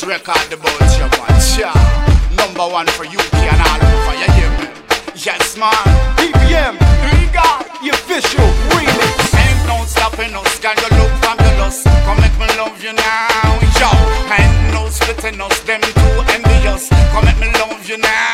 this record about you, man. Yeah. Number one for UK and all over, you hear me? Yes, man. BPM, the official remix. Ain't no stopping us, can you look fabulous? Come make me love you now, yo. Ain't no splitting us, them too envious. Come make me love you now.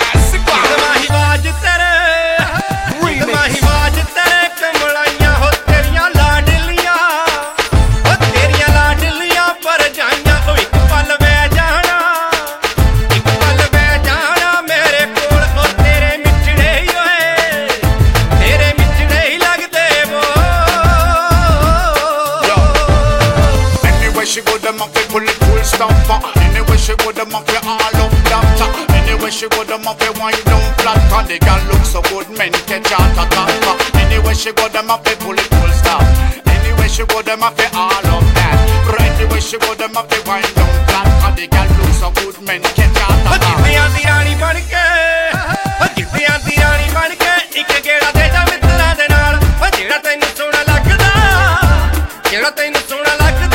She go them up, pull it full stopper. Anyway she go them up, all up doctor. Anyway she go them up, wind down flat. And the girl look so good, men catch out a topper. Anyway she go them up, pull it full stop. Anyway she go them up, all up that. But anyway she go them up, wind down flat. And the girl look so good, men catch out a topper. Auntie Rani ban ke, Auntie Rani ban ke, ik geda de ja mitran de naal. Jehda tainu sona lagda, jehda tainu sona lagda.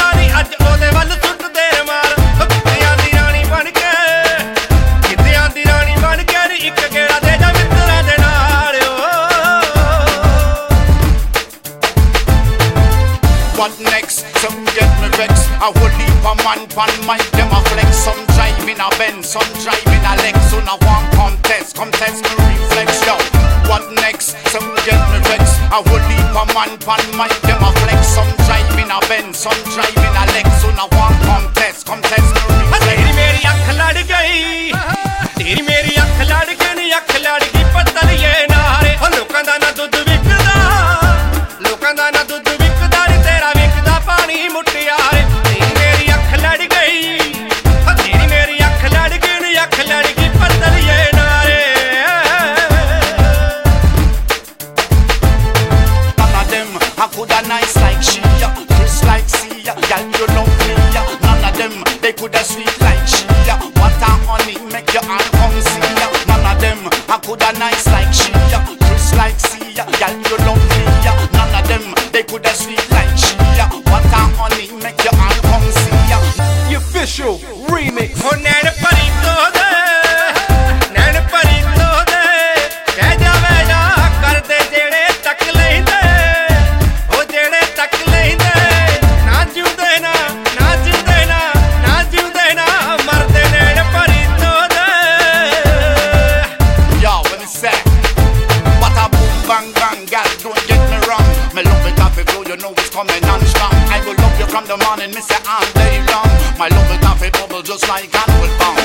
What next? Some get me vexed. A whole heap of man pan mic them a flex. Some drive in a Benz, some drive in a Lex. So now one contest me reflex, yo. What next? Some get me vexed. A whole heap of man pan mic them a flex. Some drive in a Benz, some drive in a Lex. So now one contest me reflex. Teri meri akh lad gayi, teri meri akh lad gayi, akh lad gayi patal ye naare. Lokan da na dudh vikda, lokan da na dudh vikda, tera vikda pani muttiyaare. Teri meri akh lad gayi, teri meri akh lad gayi, akh lad gayi patal ye naare. None of them I coulda nice like she, Chris like Sia, girl you love me. None of them they coulda sweet like she. What a honey make your all come see. None of them I coulda nice like she, Chris like Sia, girl you love me. None of them they coulda sweet like she. What a honey make your all come see. The official remix. Oh nain pari to de, nain pari to de, keh jawe na kar de jehde tak leinde, oh jehde tak leinde. Na jiunde na, na jiunde na, na jiunde na, marde nain pari to de. Yo, let me say, what a boom bang bang, girl, don't get me wrong. Me love it off it flow, you know it's coming on strong. I will love you from the morning, me say all day long. My love it off it bubble just like annual bomb.